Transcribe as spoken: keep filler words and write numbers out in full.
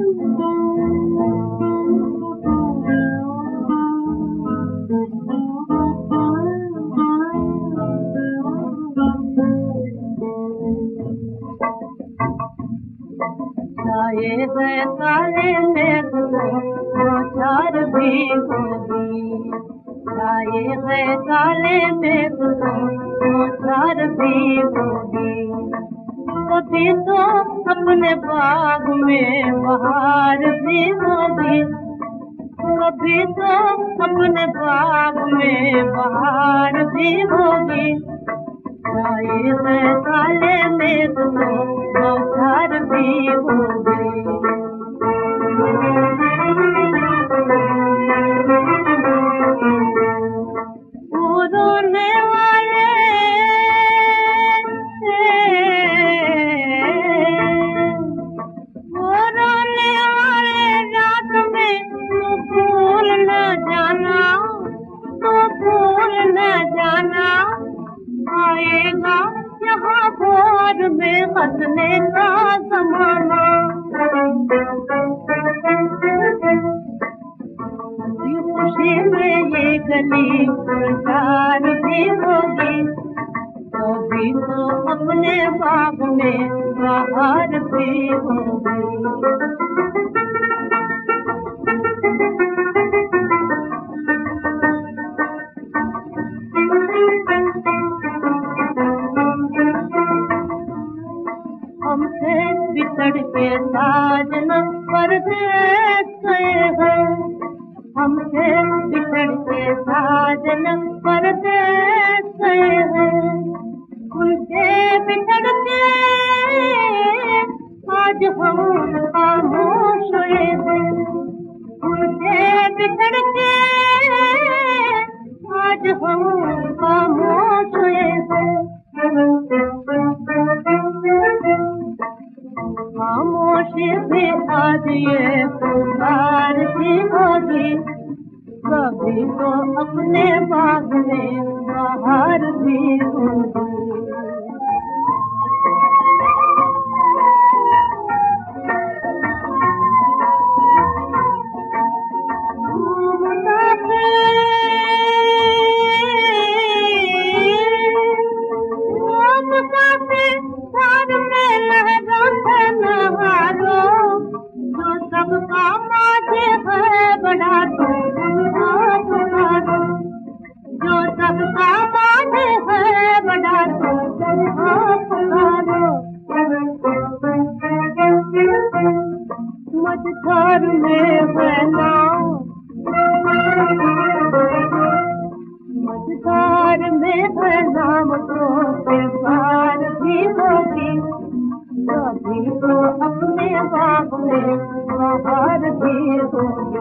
छाए गए काले मेघ को बौछार भी होगी, छाए गए काले मेघ को बौछार भी होगी। कभी तो अपने बाग में बहार भी होगी, कभी तो अपने बाग में बहार भी होगी। छाए गए काले मेघ को बौछार भी होगी। वो रोने वाले वो रोने वाले रात में तो भूल न जाना, तो भूल न जाना। आएगा यहाँ भोर में हंसने का ज़माना। खुशी में ये गली गुलजार भी होगी, कभी तो अपने बाग में बहार भी होगी। हमसे बिछड़ के साजना परदेस गए हैं, हमसे बिछड़ के साजना परदेस गए हैं। उनसे बिछड़ के आज हम खामोश हुए हैं, उनसे बिछड़ के आज हम खामोश हुए हैं। खामोशी भी आज ये पुकार भी होगी, कभी तो अपने बाग में बहार भी होगी। सबका माझे है बड़ा तो पुकारो, जो सबका माझे है बड़ा तो पुकारो। मझधार में है नाव, मझधार में है नाम तो पार भी होगी, कभी तो अपने बाग में बहार भी होगी।